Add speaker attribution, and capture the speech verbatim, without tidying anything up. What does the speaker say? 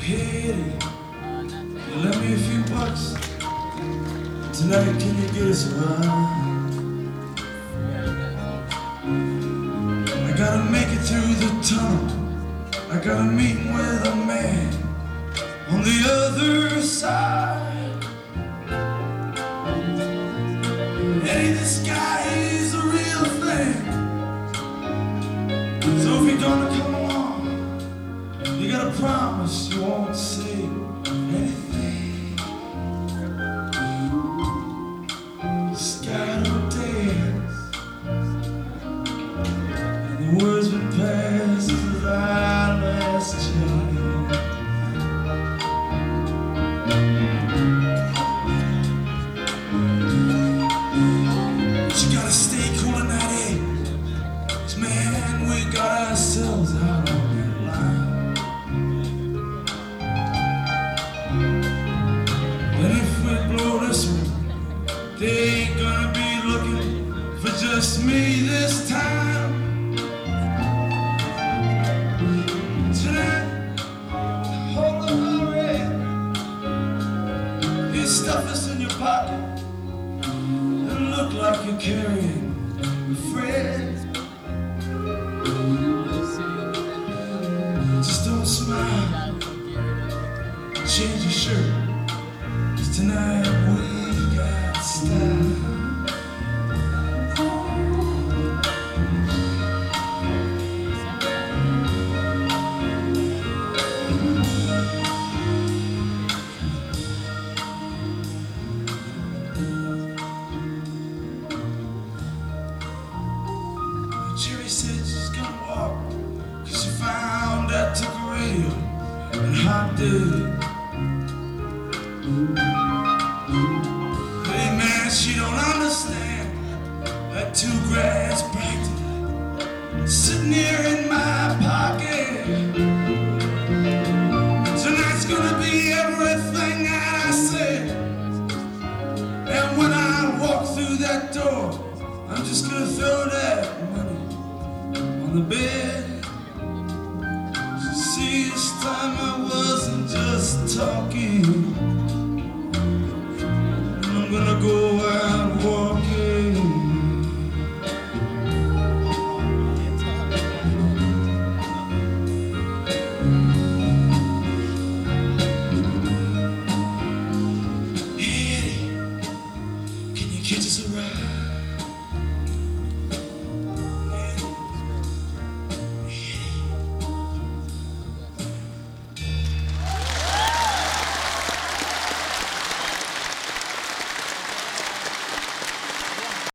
Speaker 1: Hey, you lend me a few bucks tonight, can you get us a ride? I gotta make it through the tunnel. I got a meeting with a man on the other side. Hey, this guy is a real thing. So if you're gonna come along, you gotta promise you won't say anything. This guy don't dance, and the words would pass as I last chance. But you gotta stay cool in that egg, 'cause man, we got ourselves out on that line. And if we blow this one, they ain't gonna be looking for just me this time. Tonight, hold up, hurry. You stuff this in your pocket and look like you're carrying a friend. Just don't smile, change your shirt, 'cause tonight we've got style. Jerry said she's gonna walk, 'cause she found I took a radio and hopped it. Hey man, she don't understand that two grand's practically sitting here in my pocket. Tonight's gonna be everything I said, and when I walk through that door, I'm just gonna throw that money on the bed. So see, this time I wasn't just talking.